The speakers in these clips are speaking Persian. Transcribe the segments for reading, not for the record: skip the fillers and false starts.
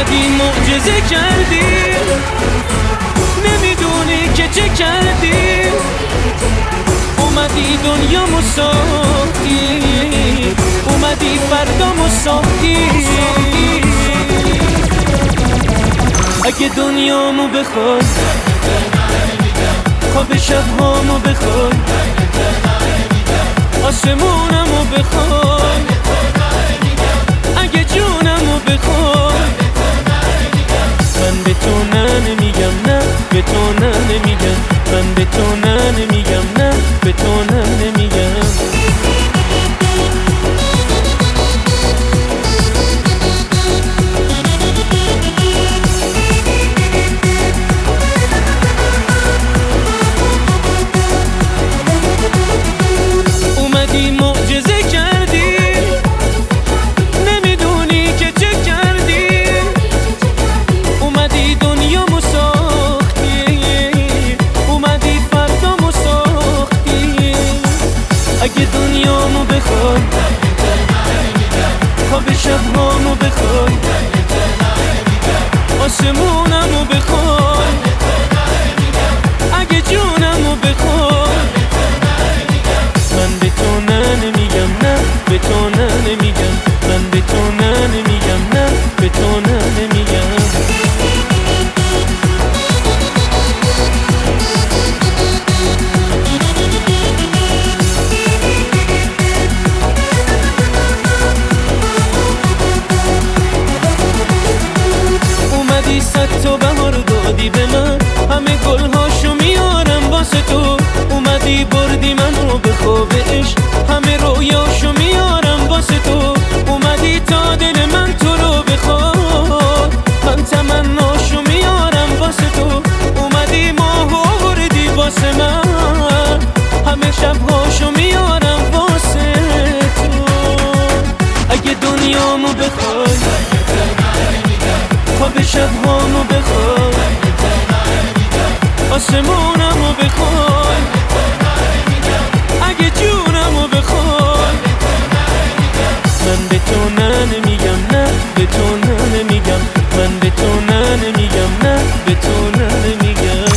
اومدی معجزه کردی، نمیدونی که چه کردی. اومدی دنیامو ساختی، اومدی فردامو ساختی. اگه دنیامو بخوای، خواب شبهامو بخوای، آسمونمو بخوای، اگه جونمو بخوای، من به تو نه نمیگم، نه به تو نه نمیگم، من به تو نه نمیگم، نه به تو نه نمیگم. اومدی معجزه کردی، نمیدونی که چه کردی. اومدی دنیامو ساختی، اومدی فردامو ساختی. اگه دنیامو بخوای، خواب شبهامو بخوای، آسمونمو بخوای، اگه جونمو بخوای، من به تو نه نمیگم، نه به تو نه نمیگم، من به تو نه نمیگم، نه به تو نه نمیگم. اومدی صد تا بهار دادی به من، همه گلهاشو میارم واسه تو. اومدی بردی منو به خواب عشق، همه رویاشو میارم واسه تو. اومدی تا دل من تو رو بخواد، من تمناشو میارم واسه تو. اومدی ماهو بردی واسه من، همه شبهاشو میارم واسه تو. اگه دنیامو بخوای، خواب شبهامو بخوای، آسمونمو بخوای، اگه جونمو بخوای، من به تو نه نمیگم، نه به تو نه نمیگم، من به تو نه نمیگم، نه به تو نه نمیگم.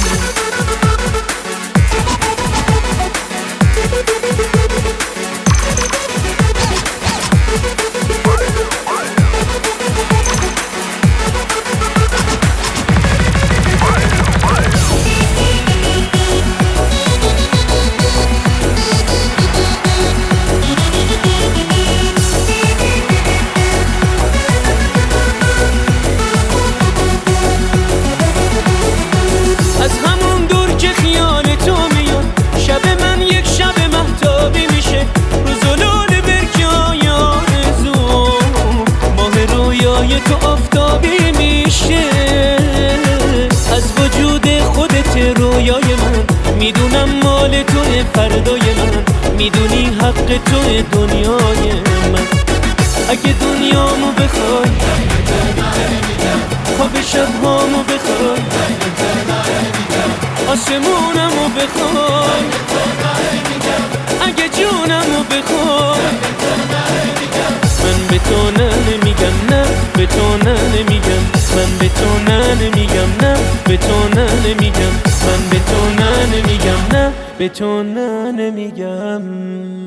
از همون دور که خیال تو میاد، شب من یک شب مهتابی میشه. رو زلال برگای آرزوم، ماه رویای تو آفتابی میشه. از وجود خودت رویای من، میدونم مال توی فردای من، میدونی حق توی دنیای من. اگه دنیامو بخوای، خواب شبهامو بخوای، آسمونمو بخوای، اگه جونمو بخوای، من به تو نه نمیگم، نه به تو نه نمیگم، من به تو نه نمیگم، نه به تو نه نمیگم، من به تو نه نمیگم، نه به تو نه نمیگم.